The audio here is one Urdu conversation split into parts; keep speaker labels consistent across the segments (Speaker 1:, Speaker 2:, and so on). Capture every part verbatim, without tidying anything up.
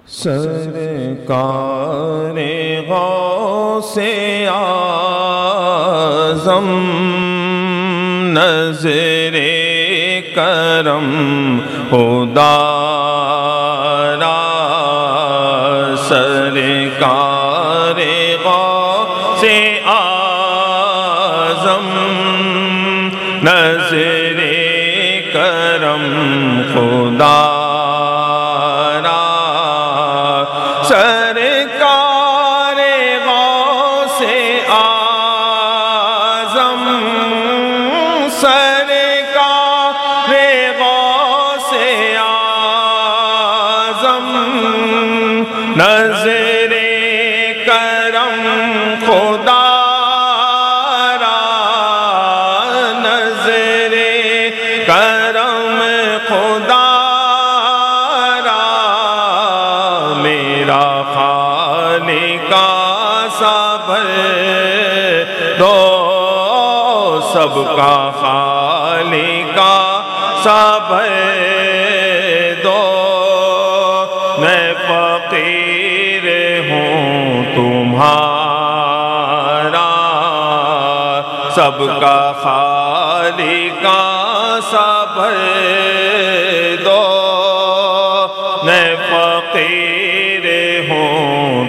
Speaker 1: سرکار غوث اعظم نظر کرم خدا را، سرکار غوث اعظم نظر کرم خدا را، سرکار غوث اعظم سرکار غوث اعظم نظر کرم خدا را، نظر کرم خدا را، میرا خالق صبر دو، سب کا خالق صبر دو، میں فقیر ہوں تمہارا، سب کا خالق صبر دو، میں فقیر ہوں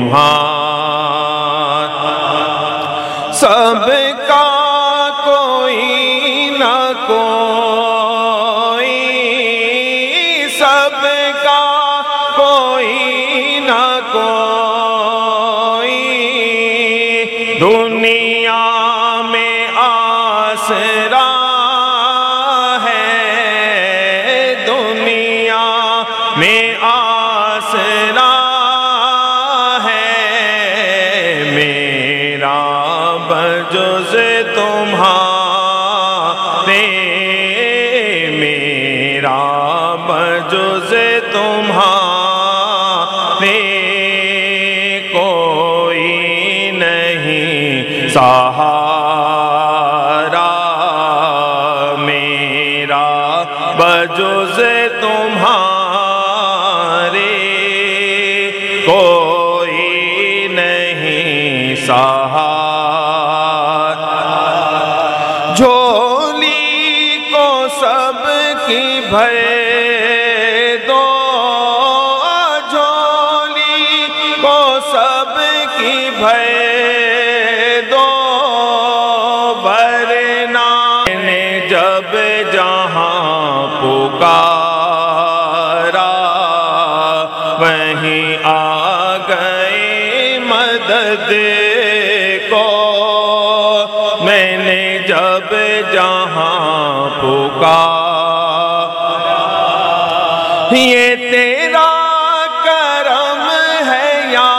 Speaker 1: تمہارا، سب کا کوئی نہ کوئی، سب کا کوئی نہ کوئی، دنیا میں آسرا ہے، دنیا میں آسرا ہے، میرا بجز تمہارے، میرا بجز تمہارے کوئی نہیں سہارا، میرا بجز تمہارے کوئی نہیں سہارا، جھولی کو سب کی بھر دو، جھولی کو سب کی بھر دو، ورنہ نے جب جہاں پکارا وہیں آ گئے مدد کو، میں نے جب جہاں پکارا، یہ تیرا کرم ہے یا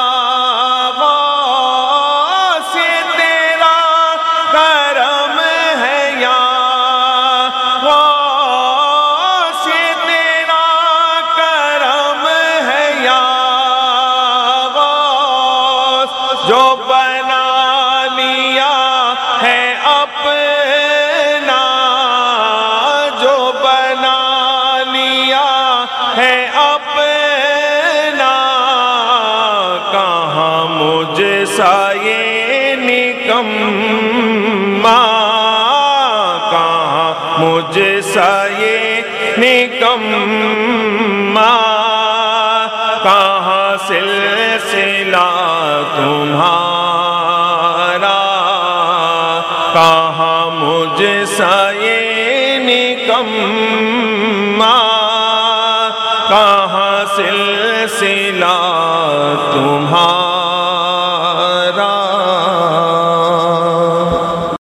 Speaker 1: غوث، یہ تیرا کرم ہے یا غوث، یہ تیرا کرم ہے یا غوث، جو بنا لیا ہے اپنا، جو بنا لیا ہے اپنا، کہاں مجھ سا یہ نکما، کہاں مجھ سا یہ نکما، کہاں سلسلہ تمہارا، کہاں مجھ سا یہ نکما۔